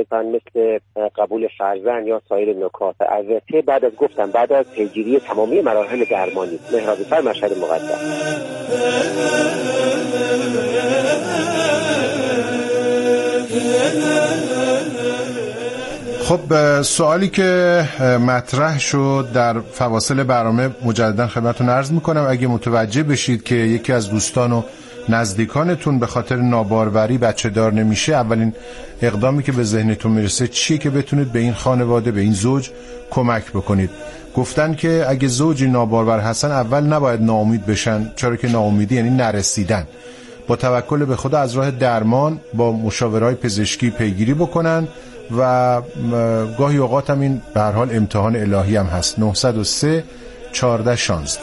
مثلا مثل قبول فرزند یا سایر نکات. البته بعد از پیگیری تمامی مراحل درمانی. مهرابی فر، مشهد مقدس. خب سوالی که مطرح شد در فواصل برنامه مجددا خدمتتون عرض میکنم. اگه متوجه بشید که یکی از دوستان و نزدیکانتون به خاطر ناباروری بچه دار نمیشه، اولین اقدامی که به ذهنتون میرسه چیه که بتونید به این خانواده، به این زوج کمک بکنید؟ گفتن که اگه زوجی نابارور هستن اول نباید ناامید بشن، چرا که ناامیدی یعنی نرسیدن. با توکل به خدا از راه درمان با مشاورهای پزشکی پیگیری بکنن و گاهی اوقات هم این به هر حال امتحان الهی هم هست. 903 14 16.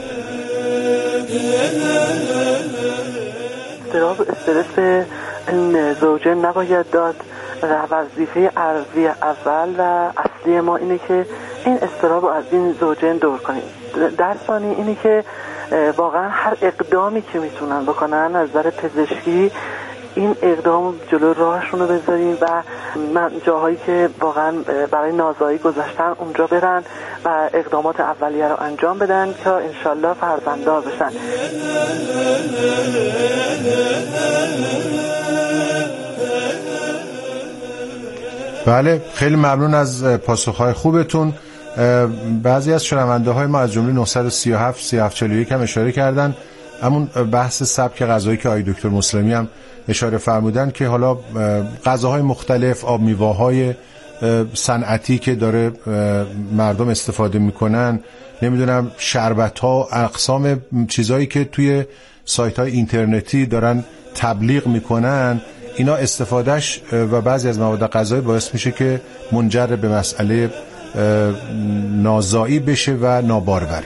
استرس این زوجه نباید داد و وظیفه ارضی اول و اصلی ما اینه که این استراب رو از این زوجین دور کنیم. در ثانی اینه که واقعا هر اقدامی که میتونن بکنن از نظر پزشکی این اقدام جلو راهشون رو بذاریم و من جاهایی که واقعا برای نازایی گذاشتن اونجا برن و اقدامات اولیه رو انجام بدن تا انشالله فرزنددار بشن. بله، خیلی ممنون از پاسخهای خوبتون. بعضی از شنونده های ما از جمله 937 3741 هم اشاره کردن همون بحث سبک غذایی که آقای دکتر مسلمی هم اشاره فرمودن که حالا غذاهای مختلف، آب میوه‌های صنعتی که داره مردم استفاده میکنن، نمیدونم شربت‌ها، اقسام چیزایی که توی سایت‌های اینترنتی دارن تبلیغ میکنن، اینا استفادهش و بعضی از مواد غذایی باعث میشه که منجر به مسئله نازایی بشه و ناباروری.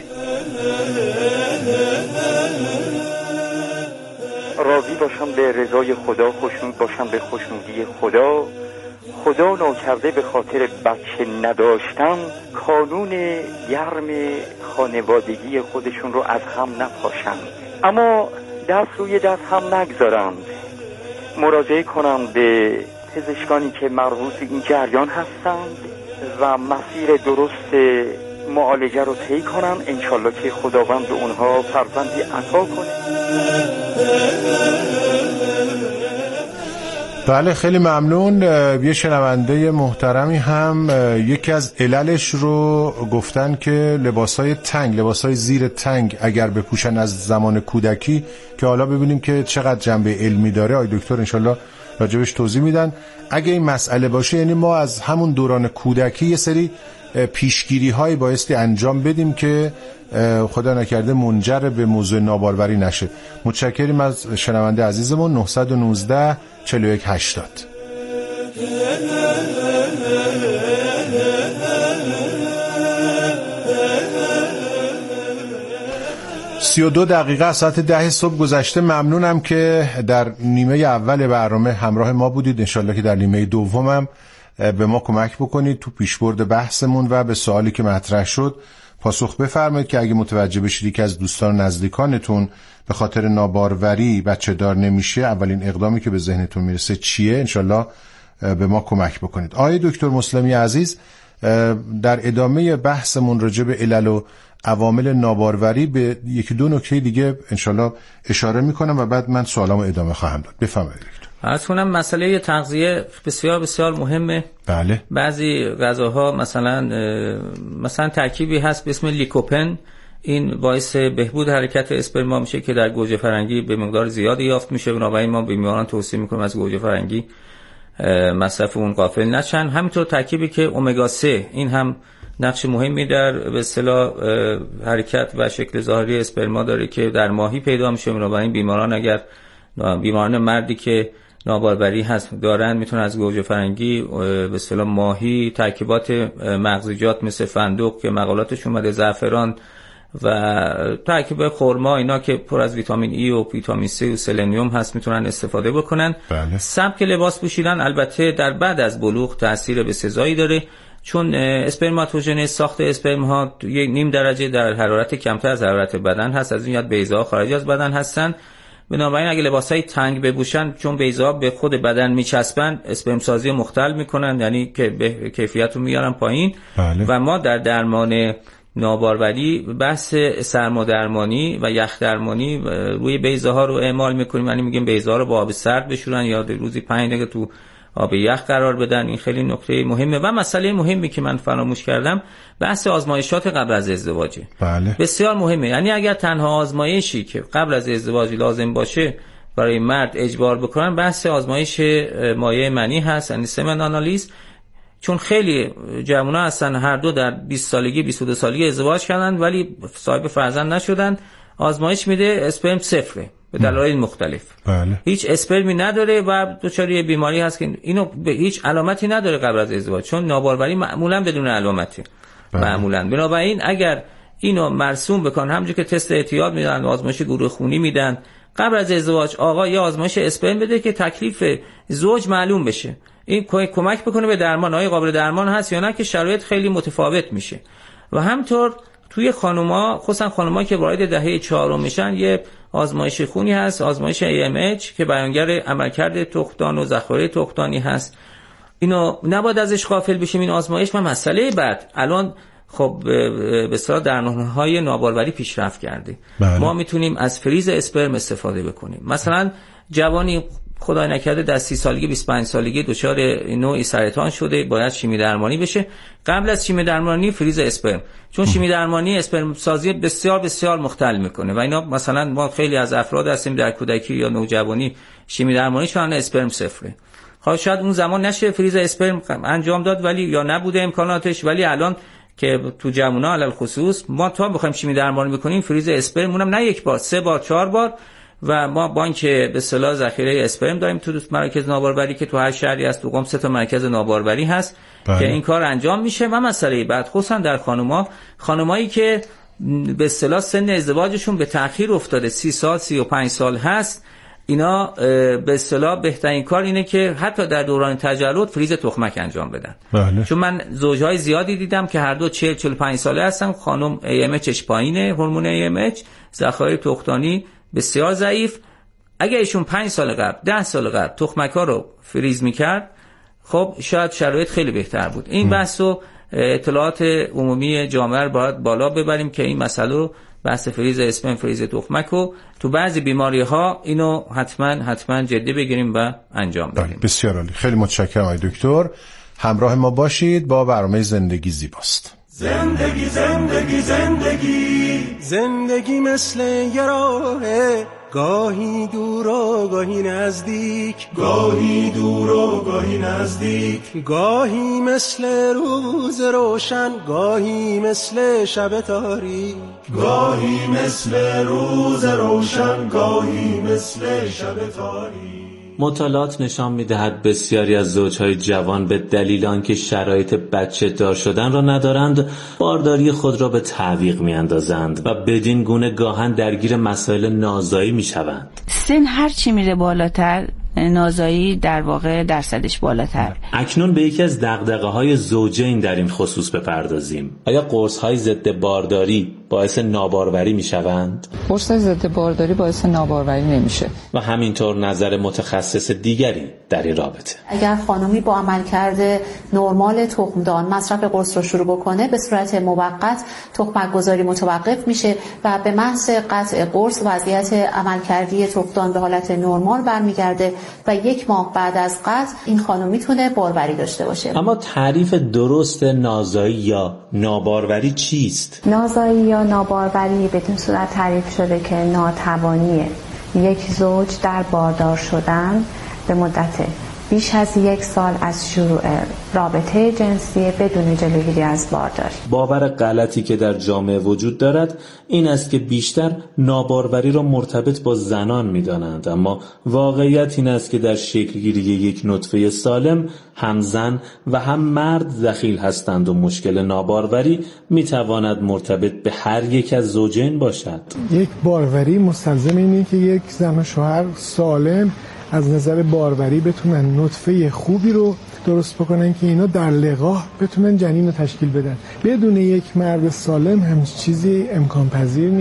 راضی باشم به رضای خدا، خوشنود باشم به خوشنودی خدا. خدا ناکرده به خاطر بچه نداشتن کانون گرم خانوادگی خودشون رو از هم نپاشن، اما دست روی دست هم نگذارند. مراجعه کنم به پزشکانی که مربوط این جریان هستند و مسیر درست معالجه رو طی کنن، انشالله که خداوند به اونها فرزندی عطا کنه. بله، خیلی ممنون. یه شنونده محترمی هم یکی از عللش رو گفتن که لباسای تنگ، لباسای زیر تنگ اگر بپوشن از زمان کودکی، که حالا ببینیم که چقدر جنبه علمی داره. آقای دکتر انشالله راجبش توضیح میدن. اگه این مسئله باشه یعنی ما از همون دوران کودکی یه سری پیشگیری هایی بایستی انجام بدیم که خدا نکرده منجر به موضوع ناباروری نشه. متشکریم از شنونده عزیزمون. 919 41 80. دو دقیقه از ساعت 10 صبح گذشته. ممنونم که در نیمه اول برنامه همراه ما بودید. انشالله که در نیمه دومم به ما کمک بکنید تو پیشبرد بحثمون و به سوالی که مطرح شد پاسخ بفرمایید که اگه متوجه بشید که از دوستان و نزدیکانتون به خاطر ناباروری بچه دار نمیشه، اولین اقدامی که به ذهنتون میرسه چیه؟ انشالله به ما کمک بکنید. آقای دکتر مسلمی عزیز، در ادامه بحثمون راجع به علل و عوامل ناباروری به یکی دو نکته دیگه انشالله اشاره میکنم و بعد من سوالامو ادامه خواهم داد. بفرمایید دکتر. عرض کنم مسئله تغذیه بسیار بسیار مهمه. بله. بعضی غذاها مثلا ترکیبی هست به اسم لیکوپن، این باعث بهبود حرکت اسپرما میشه که در گوجه فرنگی به مقدار زیادی یافت میشه. بنابراین ما به بیماران توصیه میکنیم از گوجه فرنگی مصرف اون غافل نشن. همینطور ترکیبی که امگا 3، این هم نقش مهمی در به اصطلاح حرکت و شکل ظاهری اسپرما داره که در ماهی پیدا میشه. بنابراین بیماران مردی که ناباروری هست دارن میتونن از گوجه فرنگی به اصطلاح ماهی، ترکیبات مغزیجات مثل فندق که مقالاتش اومده، زعفران و ترکیب خرما، اینا که پر از ویتامین ای و ویتامین سی و سلنیوم هست میتونن استفاده بکنن. بله. سبک لباس پوشیدن البته در بعد از بلوغ تاثیر بسزایی داره، چون اسپرماتوژن ساخت اسپرم ها یک نیم درجه در حرارت کمتر از حرارت بدن هست، از این یاد بیضه‌ها خارج از بدن هستن. بنابراین اگه لباسای تنگ بپوشن چون بیضه‌ها به خود بدن میچسبن اسپرم سازی مختل میکنن، یعنی که به کیفیت رو میارن پایین. بله. و ما در درمان ناباروری بحث سرمادرمانی و یخ درمانی روی بیضه‌ها رو اعمال میکنیم، یعنی میگیم بیضه‌ها رو با آب سرد بشورن یا روزی 5 دقیقه تو آب یخ قرار بدن. این خیلی نکته مهمه. و مسئله مهمی که من فراموش کردم بحث آزمایشات قبل از ازدواجه. بله. بسیار مهمه، یعنی اگر تنها آزمایشی که قبل از ازدواج لازم باشه برای مرد اجبار بکنن بحث آزمایش مایع منی هست، یعنی سمن آنالیز. چون خیلی جوونا هستن هر دو در 20 سالگی 22 سالگی ازدواج کردن ولی صاحب فرزند نشدن، آزمایش میده اسپرم صفره به دلایل مختلف. بله. هیچ اسپرمی نداره و دچار یه بیماری هست که اینو به هیچ علامتی نداره قبل از ازدواج، چون ناباروری معمولا بدون علامته. بله. معمولا بنابراین اگر اینو مرسوم بکنن، همونجوری که تست اعتیاد میدن، آزمایش گروه خونی میدن قبل از ازدواج، آقا یه آزمایش اسپرم بده که تکلیف زوج معلوم بشه. این کمک بکنه به درمان، آیا قابل درمان هست یا نه، که شرایط خیلی متفاوت میشه. و همطور توی خانوما، خصوصا خانوما که وارد دهه 4 میشن، یه آزمایش خونی هست، آزمایش AMH که بیانگر عملکرد تخمدان و ذخایر تخمدانی هست. اینو نباید ازش غافل بشیم این آزمایش. و مسئله بعد الان خب به اصطلاح درمان‌های ناباروری پیشرفت کرده. بله. ما میتونیم از فریز اسپرم استفاده بکنیم. مثلا جوانی خدای نکرده در 30 سالگی 25 سالگی دچار نوعی سرطان شده، باید شیمی درمانی بشه. قبل از شیمی درمانی فریز اسپرم، چون شیمی درمانی اسپرم سازی بسیار بسیار مختل میکنه و اینا مثلا ما خیلی از افراد هستیم در کودکی یا نوجوانی شیمی درمانی شدن اسپرم صفره. خب شاید اون زمان نشه فریز اسپرم انجام داد ولی یا نبوده امکاناتش، ولی الان که تو جوونا علل خصوص ما تا بخوایم شیمی درمانی بکنیم فریز اسپرم اونم نه یک بار، 3 بار 4 بار. و ما بانک به اصطلاح ذخیره اسپرم داریم تو مراکز ناباروری که تو هر شهری هست، تو قم 3 تا مرکز ناباروری هست. بله. که این کار انجام میشه. و مسئله بعد خصوصا در خانمایی که به اصطلاح سن ازدواجشون به تأخیر افتاده، 30 سال 35 سال هست، اینا به اصطلاح بهترین کار اینه که حتی در دوران تجلط فریز تخمک انجام بدن. بله. چون من زوجهای زیادی دیدم که هر دو 40-45 ساله هستن، خانم AMHش پایینه، هورمون AMH، ذخایر تخمدانی بسیار ضعیف. اگه ایشون 5 سال قبل 10 سال قبل تخمک‌ها رو فریز می‌کرد، خب شاید شرایط خیلی بهتر بود. این بحث رو اطلاعات عمومی جامعه رو باید بالا ببریم که این مسئله رو، بحث فریز اسپرم، فریز تخمک رو تو بعضی بیماری‌ها اینو حتما جدی بگیریم و انجام بدیم. بسیار عالی، خیلی متشکرم آقای دکتر. همراه ما باشید با برنامه زندگی زیباست. زندگی زندگی زندگی زندگی مثل یه راهه، گاهی دور و گاهی نزدیک، گاهی دور و گاهی نزدیک، گاهی مثل روز روشن، گاهی مثل شب تاریک، گاهی مثل روز روشن، گاهی مثل شب تاریک. مطالعات نشان می‌دهد بسیاری از زوجهای جوان به دلیل آنکه شرایط بچه دار شدن را ندارند، بارداری خود را به تعویق می‌اندازند و بدین گونه گاهن درگیر مسائل نازایی می‌شوند. سن هر چی میره بالاتر، نازایی در واقع درصدش بالاتر. اکنون به یکی از دغدغه‌های زوجین در این خصوص بپردازیم. آیا قرص‌های ضد بارداری باعث ناباروری میشوند؟ قرص‌های ضد بارداری باعث ناباروری نمیشه. و همینطور نظر متخصص دیگری در این رابطه. اگر خانمی با عملکرد نرمال تخمدان مصرف قرص رو شروع بکنه، به صورت موقت تخمک گذاری متوقف میشه و به محض قطع قرص وضعیت عملکردی تخمدان به حالت نرمال برمیگرده و 1 ماه بعد از قطع این خانم میتونه باروری داشته باشه. اما تعریف درست نازایی یا ناباروری چیست؟ نازایی یا ناباروری بدون صورت تعریف شده که ناتوانی یک زوج در باردار شدن به مدت بیش از 1 سال از شروع رابطه جنسی بدون جلوگیری از بارداری. باور غلطی که در جامعه وجود دارد این است که بیشتر ناباروری را مرتبط با زنان می‌دانند، اما واقعیت این است که در شکلگیری یک نطفه سالم هم زن و هم مرد دخیل هستند و مشکل ناباروری می‌تواند مرتبط به هر یک از زوجین باشد. یک باروری مستلزم اینه که یک زن و شوهر سالم از نظر باروری بتونن نطفه خوبی رو درست بکنن که اینا در لقاح بتونن جنین رو تشکیل بدن. بدون یک مرد سالم همچین چیزی امکان پذیر نیست.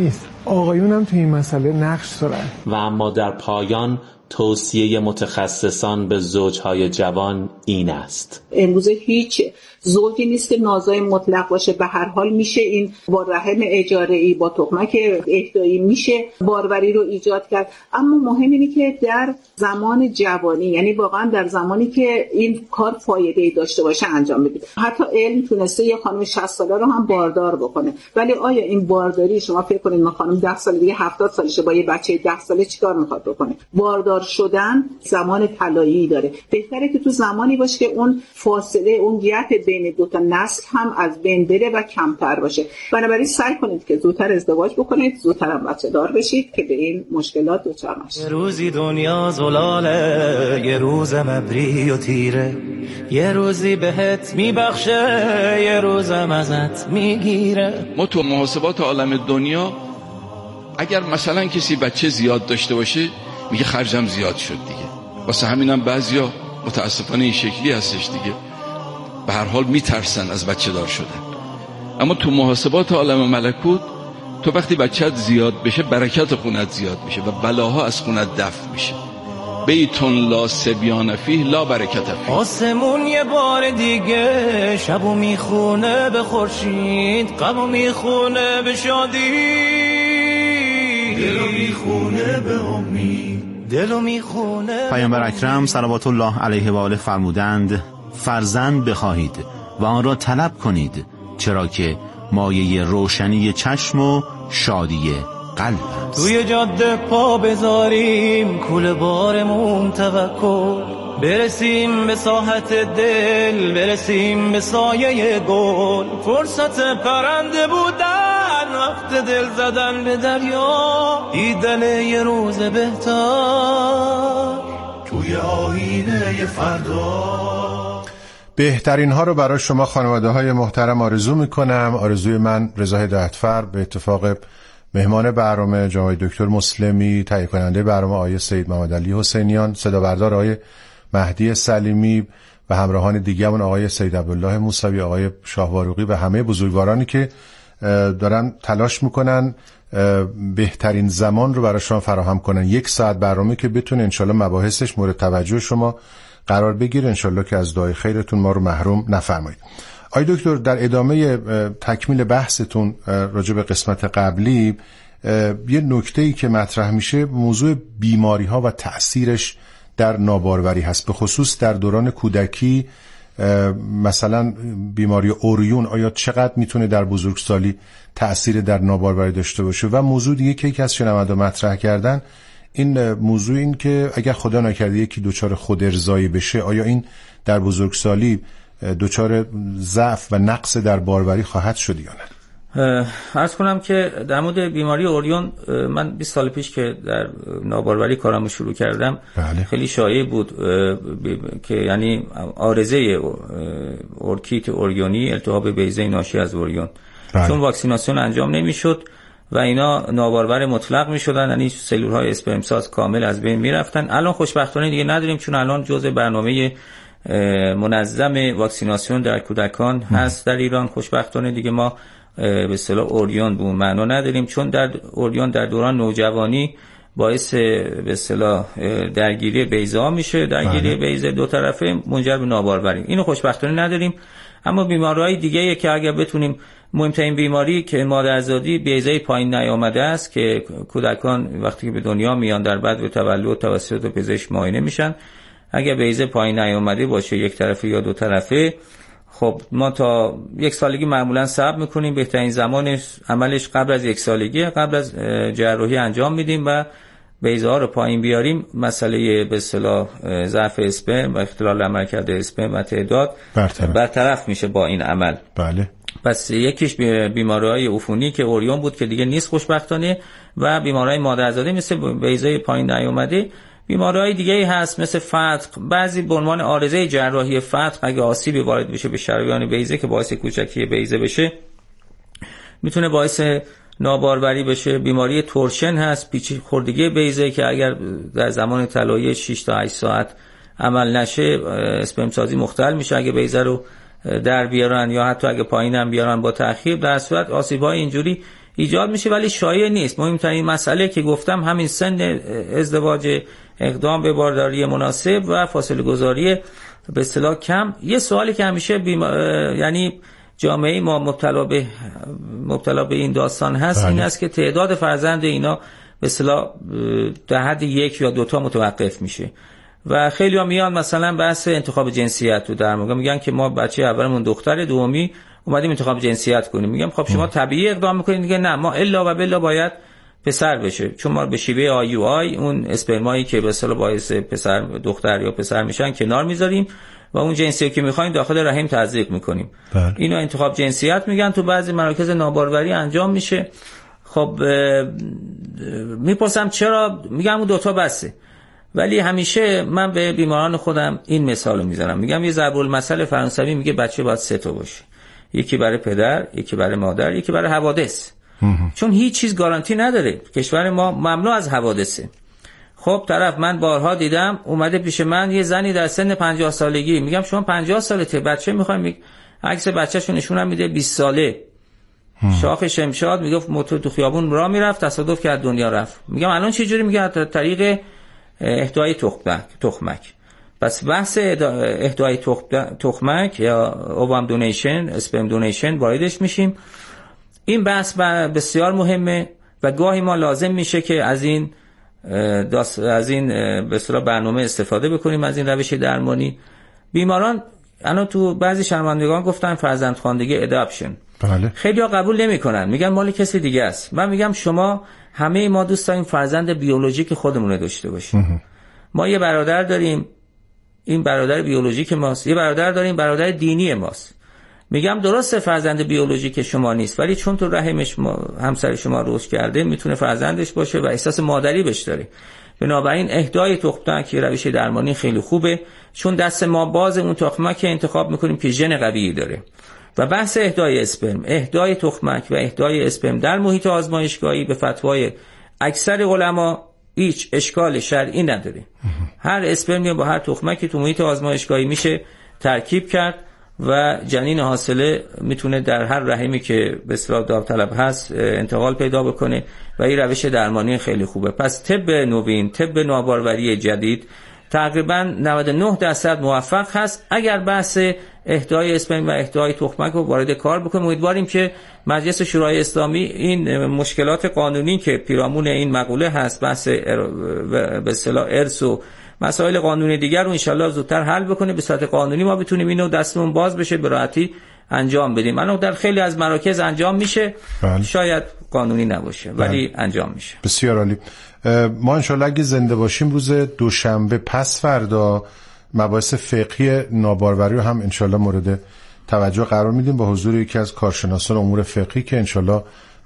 آقایون هم تو این مسئله نقش دارن. و اما در پایان توصیه متخصصان به زوجهای جوان این است: امروز هیچ زوجی نیست که نازای مطلق باشه. به هر حال میشه این با رحم اجاره‌ای، با تخمک اهدایی میشه باروری رو ایجاد کرد. اما مهم اینه که در زمان جوانی، یعنی واقعا در زمانی که این کار فایده‌ای داشته باشه انجام بدید. حتی علم تونسته یه خانم 60 ساله رو هم باردار بکنه، ولی آیا این بارداری، شما فکر کنید ما خانم 10 سال دیگه 70 سالشه با یه بچه 10 ساله چیکار میخواد بکنه؟ باردار شدن زمان طلایی داره. بهتره که تو زمانی باشه که اون فاصله، اون گپ بین دو تا نسل هم از بین بره و کمتر باشه. بنابراین سعی کنید که زودتر ازدواج بکنید، زودتر هم بچه دار بشید که به این مشکلات دچار نشید. یه روزی دنیا زلاله، یه روز مبری و تیره، یه روزی بهت میبخشه، یه روزم ازت میگیره. ما تو محاسبات عالم دنیا اگر مثلا کسی بچه زیاد داشته باشه میگه خرجم زیاد شد دیگه. واسه همینم بعضیا متاسفانه این شکلی هستش دیگه، به هر حال میترسن از بچه دار شدن. اما تو محاسبات عالم ملکوت تو وقتی بچت زیاد بشه برکت خونت زیاد میشه و بلاها از خونت دفع میشه. بیتون لا سبیان فیه لا برکت فیه. آسمون یه بار دیگه شبو میخونه به خورشید، غمو میخونه به شادی، دلو میخونه به امید، دلو میخونه. پیامبر اکرم صلوات الله علیه و آله فرمودند: فرزند بخواهید و آن را طلب کنید، چرا که مایه روشنی چشم و شادی قلب است. توی جاده پا بذاریم، کوله بارمون توکل، برسیم به ساحت دل، برسیم به سایه گل. فرصت پرنده بودن، وقت دل زدن به دریا، دیدن یه روز بهتر توی آینه فردا. بهترین ها رو برای شما خانواده های محترم آرزو میکنم. آرزوی من رضا هدایتفر، به اتفاق مهمان برنامه جناب دکتر مسلمی، تهیه کننده برنامه آقای سید محمد علی حسینیان، صدا بردار آقای مهدی سلیمی و همراهان دیگه‌مون آقای سید عبدالله موسوی، آقای شاهواروقی و همه بزرگوارانی که دارن تلاش میکنن بهترین زمان رو برای شما فراهم کنن. 1 ساعت برنامه که بتونه انشالله مباحثش مورد توجه شما قرار بگیره، انشالله که از دعای خیرتون ما رو محروم نفرمایید. آقای دکتر، در ادامه تکمیل بحثتون راجع به قسمت قبلی یه نکته‌ای که مطرح میشه موضوع بیماری ها و تأثیرش در ناباروری هست، به خصوص در دوران کودکی. مثلا بیماری اوریون آیا چقدر میتونه در بزرگسالی تأثیر در ناباروری داشته باشه؟ و موضوع دیگه که یکی از شنوندگان مطرح کردن این موضوع این که اگر خدا نکرده یکی دچار خودارضایی بشه، آیا این در بزرگسالی دچار ضعف و نقص در باروری خواهد شد یا نه؟ عرض کنم که در مورد بیماری اوریون من 20 سال پیش که در ناباروری کارمو شروع کردم بله. خیلی شایع بود که یعنی عارضه اورکیت اوریونی، التهاب بیضه ناشی از اوریون، بله. چون واکسیناسیون انجام نمیشد و اینا نابارور مطلق میشدن، یعنی سلول‌های اسپرم ساز کامل از بین میرفتن. الان خوشبختانه دیگه نداریم، چون الان جزء برنامه منظم واکسیناسیون در کودکان هست در ایران. خوشبختانه دیگه ما به اصطلاح اوریون به اون معنا نداریم، چون در اوریون در دوران نوجوانی باعث به اصطلاح درگیری بیضه ها میشه، درگیری بیضه دو طرفه منجر به ناباروری. اینو خوشبختانه نداریم. اما بیماری‌های دیگه که اگر بتونیم، مهمترین بیماری که مادرزادی بیضه پایین نیامده است که کودکان وقتی که به دنیا میان در بعد به تولد توسط پزشک معاینه میشن، اگر بیضه پایین نیامده باشه یک طرفه یا دو طرفه، خب ما تا 1 سالگی معمولا صبر میکنیم. بهترین زمان عملش قبل از 1 سالگی، قبل از جراحی انجام میدیم و بیضه ها رو پایین بیاریم. مسئله به اصطلاح ضعف اسپرم و اختلال عملکرد اسپرم و تعداد برطرف میشه با این عمل. بله. پس یکیش بیماری‌های عفونی که اوریون بود که دیگه نیست خوشبختانه، و بیماری‌های مادرزاده مثل بیضه پایین نیامده. بیماری‌های دیگه هست مثل فتق، بعضی به عنوان عارضه جراحی فتق اگه آسیبی وارد بشه به شریان بیضه که باعث کوچکی بیضه بشه میتونه باعث ناباروری بشه. بیماری تورشن هست، پیچ خوردگی بیضه که اگر در زمان طلایی 6 تا 8 ساعت عمل نشه اسپرم سازی مختل میشه اگه بیضه رو در بیارن، یا حتی اگه پایین هم بیارن با تأخیر. در صورت آسیب‌های اینجوری ایجاد میشه، ولی شایع نیست. مهمترین مسئله که گفتم همین سن ازدواج، اقدام به بارداری مناسب و فاصله گذاری به اصطلاح کم. یه سوالی که همیشه یعنی جامعه ما مبتلا به این داستان هست این است که تعداد فرزند اینا به اصطلاح در حد 1 یا 2 تا متوقف میشه و خیلی ها میان مثلا بحث انتخاب جنسیت رو در میگن که ما بچه اولمون دختر، دومی اومدیم انتخاب جنسیت کنیم. میگم خب شما طبیعی اقدام میکنید دیگه، نه ما الا و بلا باید پسر بشه، چون ما به شیوه آی اون اسپرمایی که به اصطلاح باعث پسر دختر یا پسر میشن کنار میذاریم و اون جنسی که میخوایم داخل رحم تزریق میکنیم. اینو انتخاب جنسیت میگن. تو بعضی مراکز ناباروری انجام میشه. خب میپرسم چرا؟ میگم اون 2 تا بسه. ولی همیشه من به بیماران خودم این مثالو میزنم، میگم یه ضرب المثل فرانسوی میگه بچه باید 3 تا باشه، یکی برای پدر، یکی برای مادر، یکی برای حوادث. چون هیچ چیز گارانتی نداره. کشور ما مملو از حوادثه. خب طرف من بارها دیدم اومده پیش من یه زنی در سن 50 سالگی، میگم شما 50 سالته بچه میخوایم، عکس بچه‌شو نشونم میده 20 ساله، شاخ شمشاد، میگفت موتور تو خیابون راه میرفت تصادف کرد دنیا رفت. میگم الان چه جوری؟ میگه از طریق اهدای تخمک. پس بحث اهدای تخمک یا اوام دونیشن، اسپرم دونیشن واردش میشیم. این بحث بسیار مهمه و گاهی ما لازم میشه که از این به اصطلاح برنامه استفاده بکنیم، از این روش درمانی. بیماران الان تو بعضی شرمندگان گفتن فرزندخواندگی اداپشن. بله. خیلی ها قبول نمیکنن، میگن مال کسی دیگه است. من میگم شما همه ما دوست داریم فرزند بیولوژیک خودمون داشته باشیم. ما یه برادر داریم، این برادر بیولوژیک ماست. یه برادر داریم، برادر دینی ماست. میگم درسته فرزند بیولوژیک شما نیست، ولی چون تو رحمش همسر شما رشد کرده میتونه فرزندش باشه و احساس مادری بهش داره. بنابراین اهدای تخمک روش درمانی خیلی خوبه، چون دست ما باز اون تخمک انتخاب میکنیم که ژن قوی داره. و بحث اهدای اسپرم، اهدای تخمک و اهدای اسپرم در محیط آزمایشگاهی به فتوای اکثر علما هیچ اشکال شرعی نداره. هر اسپرمی با هر تخمکی تو محیط آزمایشگاهی میشه ترکیب کرد و جنین حاصله میتونه در هر رحمی که به اصطلاح داوطلب هست انتقال پیدا بکنه و این روش درمانی خیلی خوبه. پس طب نوین، طب ناباروری جدید تقریبا 99% موفق هست اگر بحث اهدای اسپرم و اهدای تخمک رو وارد کار بکنیم. امیدواریم که مجلس شورای اسلامی این مشکلات قانونی که پیرامون این مقوله هست، بحث به اصطلاح ارث و مسائل قانونی دیگر رو انشالله زودتر حل بکنه. به صورت قانونی ما بتونیم اینو دستمون باز بشه به راحتی انجام بدیم. الان در خیلی از مراکز انجام میشه. بله. شاید قانونی نباشه ولی انجام میشه. بسیار عالی. ما انشالله اگه زنده باشیم روز دوشنبه پس فردا مباحث فقهی ناباروری رو هم انشالله مورد توجه قرار میدیم با حضور یکی از کارشناسان امور فقهی که انشالله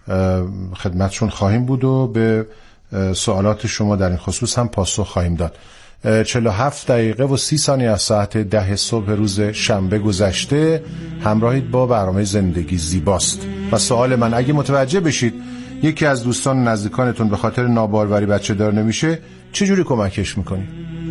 خدمتشون خواهیم بود و به سوالات شما در این خصوص هم پاسخ خواهیم داد. 47 دقیقه و 30 ثانیه از ساعت 10 صبح روز شنبه گذشته. همراهید با برنامه زندگی زیباست و سوال من اگه متوجه بشید یکی از دوستان نزدیکانتون به خاطر ناباروری بچه دار نمیشه چجوری کمکش میکنید؟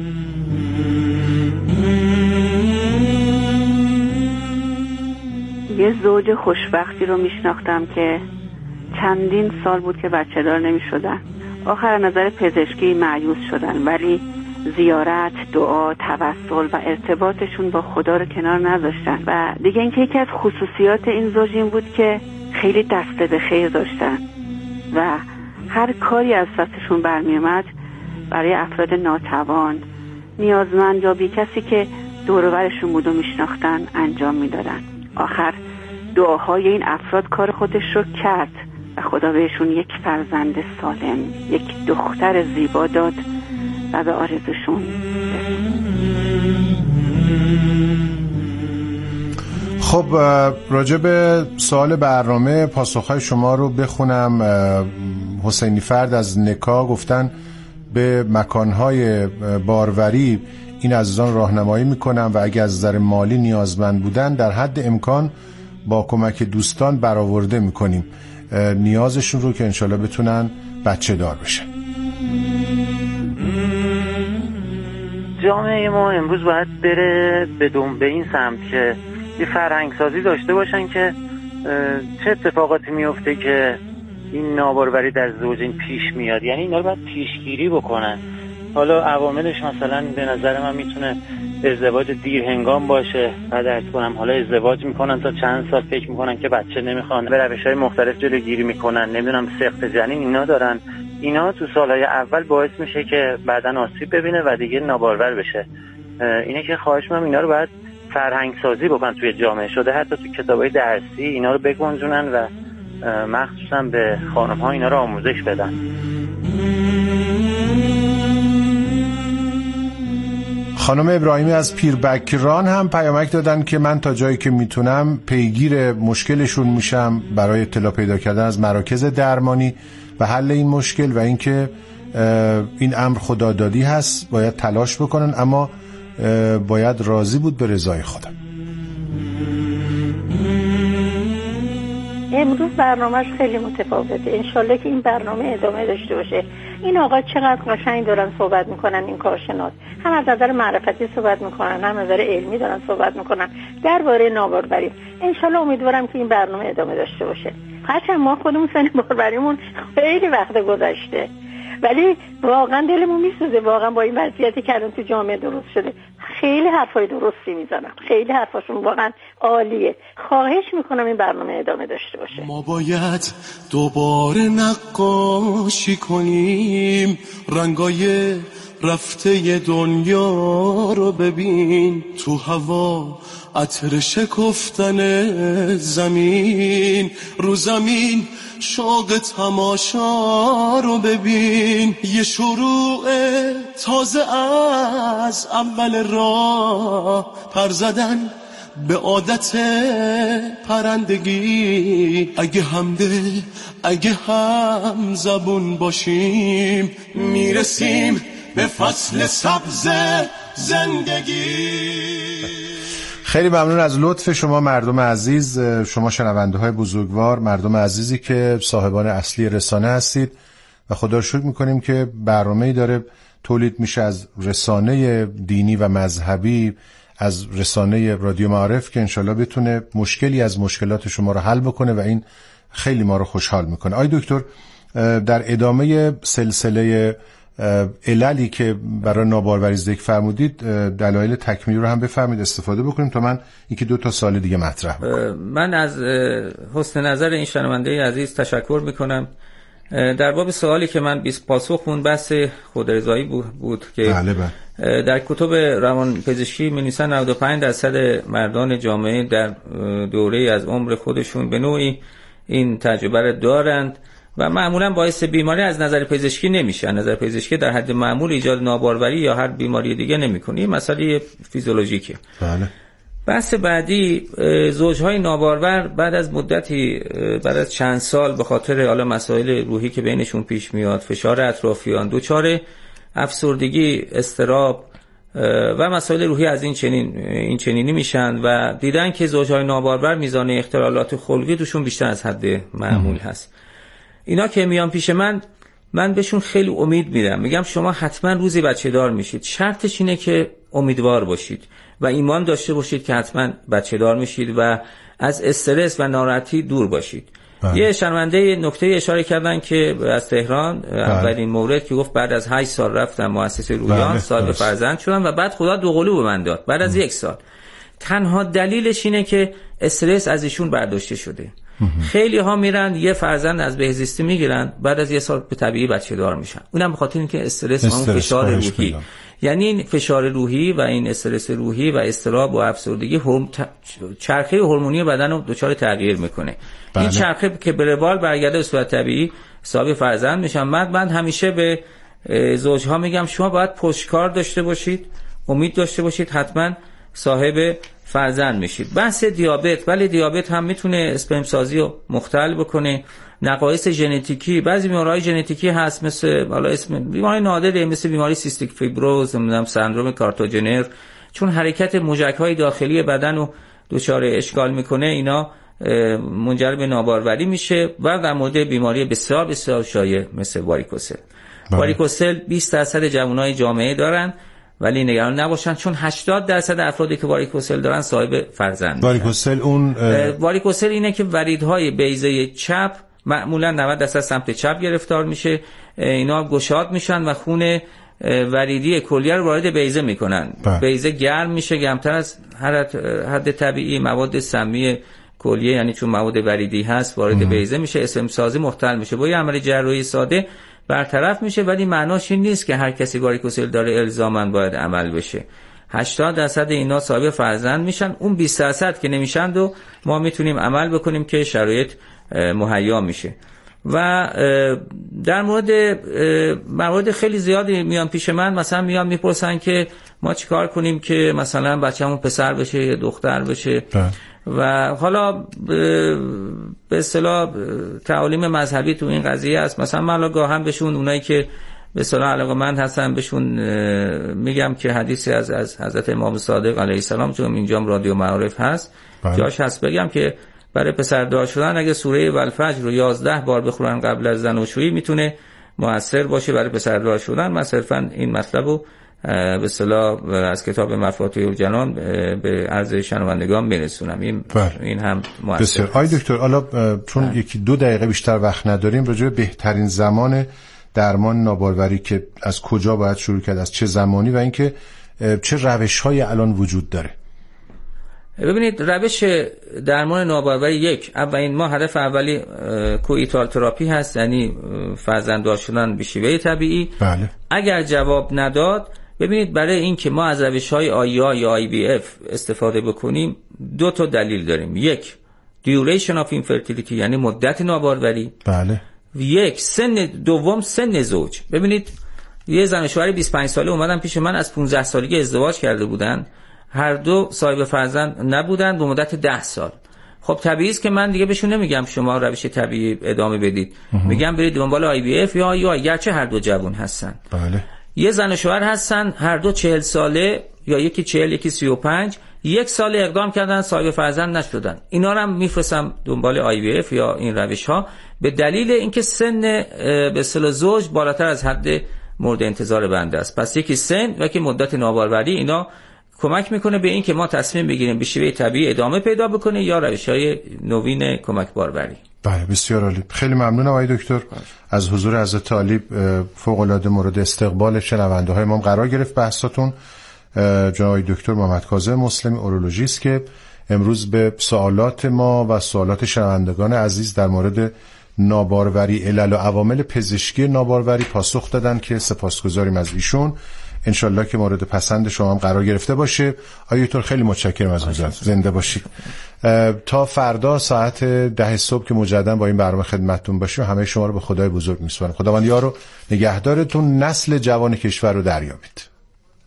یه زوج خوشبختی رو میشناختم که چندین سال بود که بچه دار نمیشدن. آخر نظر پزشکی مایوس شدن، ولی زیارت، دعا، توسل و ارتباطشون با خدا رو کنار نذاشتن. و دیگه اینکه یکی از خصوصیات این زوج این بود که خیلی دست به خیر داشتن و هر کاری از دستشون برمی اومد برای افراد ناتوان، نیازمند یا بی کسی که دور و برشون بود و میشناختن انجام میدادن. آخر دعاهای این افراد کار خودش رو کرد و خدا بهشون یک فرزند سالم، یک دختر زیبا داد و به آرزوشون خب راجع به سوال برنامه پاسخهای شما رو بخونم. حسینی فرد از نکا گفتن به مکانهای باروری این عزیزان راهنمایی میکنم و اگه از نظر مالی نیازمند بودن در حد امکان با کمک دوستان برآورده میکنیم نیازشون رو که انشالله بتونن بچه دار بشن. جامعه ما امروز باید بره به این سمت که یه فرهنگ سازی داشته باشن که چه اتفاقاتی میفته که این ناباروری در زوجین پیش میاد، یعنی اینا رو باید پیشگیری بکنن. حالا عواملش مثلا به نظر من میتونه ازدواج دیر هنگام باشه، بعد عرض کنم حالا ازدواج میکنن تا چند سال فکر میکنن که بچه نمیخوان، به روش‌های مختلف جلوگیری میکنن، نمیدونم سقط جنین اینا دارن. اینا تو سالهای اول باعث میشه که بعداً آسیب ببینه و دیگه نابارور بشه. اینه که خواهش می‌کنم اینا رو باید فرهنگ سازی بکنن توی جامعه، شده حتی تو کتابای درسی اینا رو بگنجونن و مخصوصا به خانم‌ها اینا رو آموزش بدن. خانم ابراهیمی از پیربکران هم پیامک دادن که من تا جایی که میتونم پیگیر مشکلشون میشم برای اطلاع پیدا کردن از مراکز درمانی و حل این مشکل و اینکه این امر خدادادی هست، باید تلاش بکنن، اما باید راضی بود به رضای خودم. امروز برنامهش خیلی متفاوته، انشالله که این برنامه ادامه داشته باشه. این آقا چقدر قشنگ دارن صحبت میکنن، این کارشناس هم از نظر معرفتی صحبت میکنن هم از نظر علمی دارن صحبت میکنن درباره ناباروری. انشالله امیدوارم که این برنامه ادامه داشته باشه. هرچند ما خودمون سن باروریمون خیلی وقت گذشته، ولی واقعا دلمون میسوزه واقعا با این وضعیتی که الان تو جامعه درست شده. خیلی حرفای درستی میزنن، خیلی حرفاشون واقعا عالیه. خواهش میکنم این برنامه ادامه داشته باشه. ما باید دوباره نقاشی کنیم، رنگای رفته دنیا رو ببین، تو هوا عطر شکفتن زمین، رو زمین شوق تماشا رو ببین، یه شروع تازه از اول راه، پر زدن به عادت پرندگی، اگه همدل اگه هم زبون باشیم، میرسیم به فصل سبز زندگی. خیلی ممنون از لطف شما مردم عزیز، شما شنونده های بزرگوار، مردم عزیزی که صاحبان اصلی رسانه هستید و خدا رو شکر میکنیم که برنامه‌ای داره تولید میشه از رسانه دینی و مذهبی، از رسانه رادیو معارف که انشالله بتونه مشکلی از مشکلات شما رو حل بکنه و این خیلی ما رو خوشحال میکنه. آقای دکتر، در ادامه سلسله عللی که برای ناباروری ذکر فرمودید، دلایل تکمیلی رو هم بفرمایید استفاده بکنیم تا من یکی دو تا سال دیگه مطرح بکنم. من از حسن نظر این شنونده عزیز تشکر میکنم. در باب سوالی که من پاسخ خوند بحث خودرضایی بود که بله. در کتب روانپزشکی می‌نویسن 95% مردان جامعه در دوره از عمر خودشون به نوعی این تجربه رو دارند و معمولا باعث بیماری از نظر پزشکی نمیشه. از نظر پزشکی در حد معمول ایجاد ناباروری یا هر بیماری دیگه نمیکنه. این مسئله فیزیولوژیکه. بله. بحث بعدی، زوجهای نابارور بعد از مدتی، بعد از چند سال به خاطر حالا مسائل روحی که بینشون پیش میاد، فشار اطرافیان، دچار افسردگی، اضطراب و مسائل روحی از این چنینی میشن و دیدن که زوجهای نابارور میزان اختلالات خلقی توشون بیشتر از حد معمول هست. اینا که میان پیش من بهشون خیلی امید میدم، میگم شما حتما روزی بچه دار میشید، شرطش اینه که امیدوار باشید و ایمان داشته باشید که حتما بچه دار میشید و از استرس و ناراحتی دور باشید. یه شنونده نکته اشاره کردن که از تهران، اولین مورد که گفت بعد از 8 سال رفتم مؤسسه رویان، صاحب فرزند شدم و بعد خدا دوقلو به من داد بعد از 1 سال. تنها دلیلش اینه که استرس از ایشون برداشته شده. خیلی ها میرن یه فرزند از بهزیستی میگیرن، بعد از 1 سال به طبیعی بچه دار میشن. اونم به خاطر اینکه استرس و اون فشار روحی، یعنی این فشار روحی و این استرس روحی و اضطراب و افسردگی چرخه هورمونی بدن رو دچار تغییر میکنه. این چرخه که به روال برگرده به صورت طبیعی صاحب فرزند میشن. من همیشه به زوجها میگم شما باید پشتکار داشته باشید، امید داشته باشید، حتما صاحب فرزند میشید. بحث دیابت، ولی دیابت هم میتونه اسپرم سازی رو مختل بکنه. نقایص ژنتیکی، بعضی بیماری‌های ژنتیکی هست مثل حالا اسم بیماری نادره مثل بیماری سیستیک فیبروز، نمیدونم سندروم کارتاجنر، چون حرکت موجک‌های داخلی بدن رو دچار اشکال میکنه، اینا منجر به ناباروری میشه. و در مورد بیماری بسیار بسیار شایع مثل واریکوسل. واریکوسل 20% جوانای جامعه دارن، ولی نگران نباشن چون 80% افرادی که واریکوسل دارن صاحب فرزند. واریکوسل واریکوسل اینه که وریدهای بیضه چپ معمولا 90% سمت چپ گرفتار میشه، اینا گشاد میشن و خون وریدی کلیه رو وارد بیضه میکنن. بیضه گرم میشه، گرمتر از حد طبیعی، مواد سمی کلیه یعنی چون مواد وریدی هست وارد بیضه میشه، اسم سازی مختل میشه، با یه عمل جراحی ساده برطرف میشه. ولی معناش این نیست که هر کسی واریکوسل داره الزاماً باید عمل بشه. 80% اینا صاحب فرزند میشن، اون 20% که نمیشن و ما میتونیم عمل بکنیم که شرایط مهیا میشه. و در مورد خیلی زیادی میان پیش من، مثلا میان میپرسن که ما چیکار کنیم که مثلا بچه‌مون پسر بشه یا دختر بشه. و حالا به اصطلاح تعالیم مذهبی تو این قضیه است. مثلا من گاهم بهشون، اونایی که به اصطلاح علاقه‌مند هستن، بهشون میگم که حدیثی از حضرت امام صادق علیه السلام، چون اینجا رادیو معارف هست جاش هست، بگم که برای پسردار شدن اگه سوره والفجر رو 11 بار بخونن قبل از زناشویی میتونه مؤثر باشه برای پسردار شدن. من صرفا این مطلب رو به اصطلاح از کتاب مفاتیح الجنان به عرض شنوندگان میرسونم. این هم مؤثر. بسیار. آقای دکتر، حالا چون 1-2 دقیقه بیشتر وقت نداریم، راجع به بهترین زمان درمان ناباروری که از کجا باید شروع کرد، از چه زمانی، و اینکه چه روش‌های الان وجود داره. ببینید، روش درمان ناباروری اولین ما هدف اولی کوئیتال تراپی هست، یعنی فرزنددار شدن به شیوه طبیعی. بله. اگر جواب نداد، ببینید برای این که ما از روش‌های آیا یا IVF استفاده بکنیم 2 تا دلیل داریم. 1 duration of infertility یعنی مدت ناباروری. بله. 1 سن زوج. ببینید یه زن و شوهر 25 ساله اومدن پیش من، از 15 سالگی ازدواج کرده بودن، هر دو صاحب فرزند نبودن به مدت 10 سال. خب طبیعی است که من دیگه بهشون نمیگم شما روش طبیعی ادامه بدید، میگم برید دنبال IVF یا گرچه هر دو جوان هستن. بله. یه زن و شوهر هستن هر دو 40 ساله، یا یکی 40 یکی 35، 1 سال اقدام کردن صاحب فرزند نشدن، اینا رو هم میفرستم دنبال IVF یا این روش ها، به دلیل اینکه سن به اصطلاح زوج بالاتر از حد مورد انتظار بنده است. پس یکی سن و یکی مدت ناباروری، اینا کمک میکنه به این که ما تصمیم بگیریم به شیوه طبیعی ادامه پیدا بکنه یا روش‌های نوین کمک باروری. بله، بسیار عالی. خیلی ممنونم آقای دکتر از حضور حضرت عالی. فوق العاده مورد استقبال شنونده‌های ما قرار گرفت بحثاتون. جناب دکتر محمد کاظم مسلمی، اورولوژیست، که امروز به سوالات ما و سوالات شنوندگان عزیز در مورد ناباروری، علل و عوامل پزشکی ناباروری پاسخ دادن که سپاسگزاریم از ایشون. انشالله که مورد پسند شما هم قرار گرفته باشه. آقای دکتر خیلی متشکرم از حضورتون. زنده باشید. تا فردا ساعت 10 صبح که مجددا با این برنامه خدمتتون باشیم، همه شما رو به خدای بزرگ میسپارم. خداوند یار و نگهدارتون، نسل جوان کشور رو دریابید.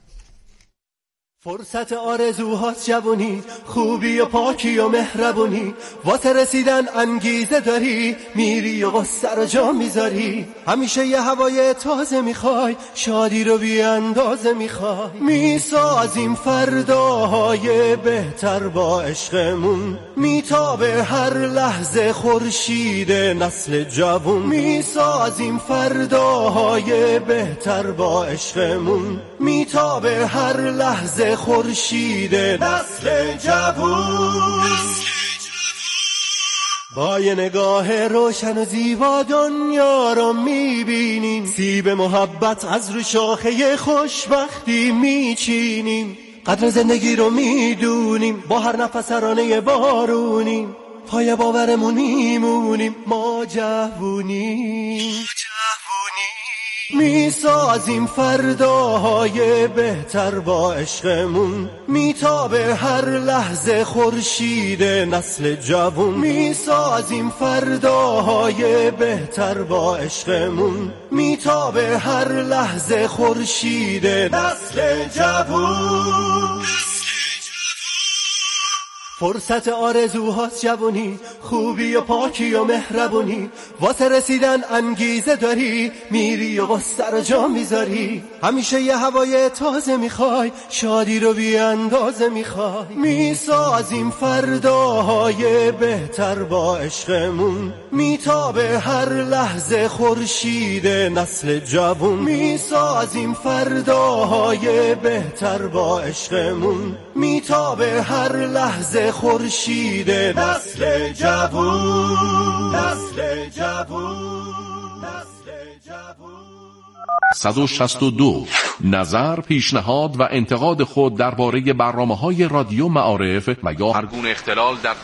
فرصت آرزوهاست جوونی، خوبی و پاکی و مهربونی، واسه رسیدن انگیزه داری، میری و غصه رو جا میذاری، همیشه یه هوای تازه میخوای، شادی رو بی اندازه میخوای، میسازیم فرداهای بهتر با عشقمون، میتابه هر لحظه خورشید نسل جوون، میسازیم فرداهای بهتر با عشقمون، میتابه هر لحظه خورشید نسل جوون. با یه نگاه روشن و زیبا دنیا رو میبینیم، سیب محبت از رو شاخه خوشبختی میچینیم، قدر زندگی رو میدونیم، با هر نفس رانه بارونیم، پای باورمون میمونیم، ما جوونیم. میسازیم فرداهای بهتر با عشقمون، میتابه هر لحظه خورشید نسل جوون، میسازیم فرداهای بهتر با عشقمون، میتابه هر لحظه خورشید نسل جوون. فرصت آرزوهاست جوونی، خوبی و پاکی و مهربونی، واسه رسیدن انگیزه داری، میری و غصه رو جا میذاری، همیشه یه هوای تازه میخوای، شادی رو بی اندازه میخوای، میسازیم فرداهای بهتر با عشقمون، میتابه هر لحظه خورشید نسل جوون، میسازیم فرداهای بهتر با عشقمون، میتابه هر لحظه نور خورشید نسل جوون، نسل جوون، نسل جوون. 162 نظر، پیشنهاد و انتقاد خود درباره برنامه‌های رادیو معارف و یا هر گونه اختلال در